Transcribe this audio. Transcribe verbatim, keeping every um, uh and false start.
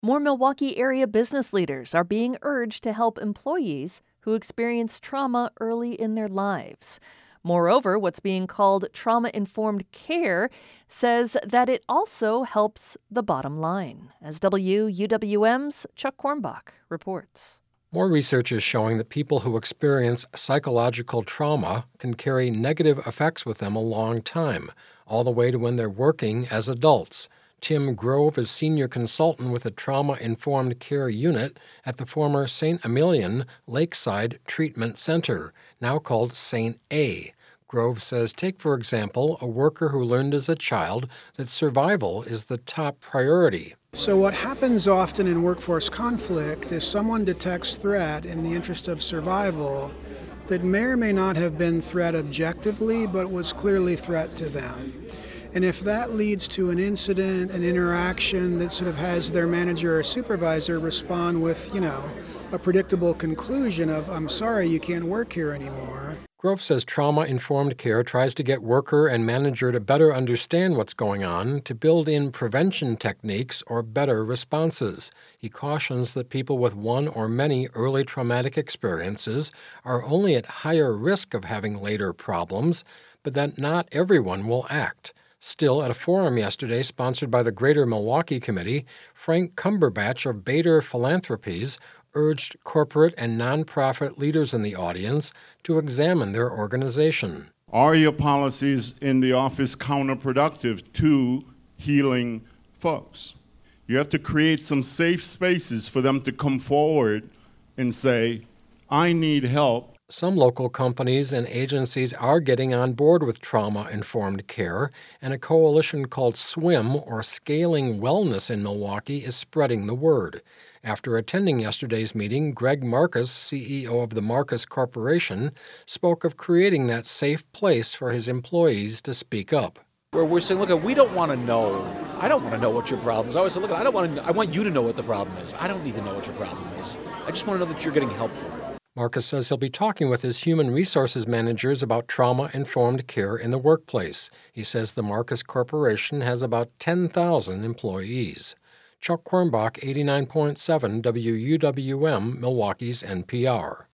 More Milwaukee area business leaders are being urged to help employees who experience trauma early in their lives. Moreover, what's being called trauma-informed care says that it also helps the bottom line. As W U W M's Chuck Kornbach reports. More research is showing that people who experience psychological trauma can carry negative effects with them a long time, all the way to when they're working as adults. Tim Grove is senior consultant with the Trauma-Informed Care Unit at the former Saint Emilion Lakeside Treatment Center, now called Saint A. Grove says, take, for example, a worker who learned as a child that survival is the top priority. So what happens often in workforce conflict is someone detects threat in the interest of survival that may or may not have been threat objectively, but was clearly threat to them. And if that leads to an incident, an interaction that sort of has their manager or supervisor respond with, you know, a predictable conclusion of, I'm sorry, you can't work here anymore. Grove says trauma-informed care tries to get worker and manager to better understand what's going on, to build in prevention techniques or better responses. He cautions that people with one or many early traumatic experiences are only at higher risk of having later problems, but that not everyone will act. Still, at a forum yesterday sponsored by the Greater Milwaukee Committee, Frank Cumberbatch of Bader Philanthropies urged corporate and nonprofit leaders in the audience to examine their organization. Are your policies in the office counterproductive to healing folks? You have to create some safe spaces for them to come forward and say, I need help. Some local companies and agencies are getting on board with trauma-informed care, and a coalition called SWIM, or Scaling Wellness in Milwaukee, is spreading the word. After attending yesterday's meeting, Greg Marcus, C E O of the Marcus Corporation, spoke of creating that safe place for his employees to speak up. Where we're saying, look, we don't want to know. I don't want to know what your problem is. I always say, look, I don't want to. I want you to know what the problem is. I don't need to know what your problem is. I just want to know that you're getting help for it. Marcus says he'll be talking with his human resources managers about trauma-informed care in the workplace. He says the Marcus Corporation has about ten thousand employees. Chuck Kornbach, eighty-nine point seven W U W M, Milwaukee's N P R.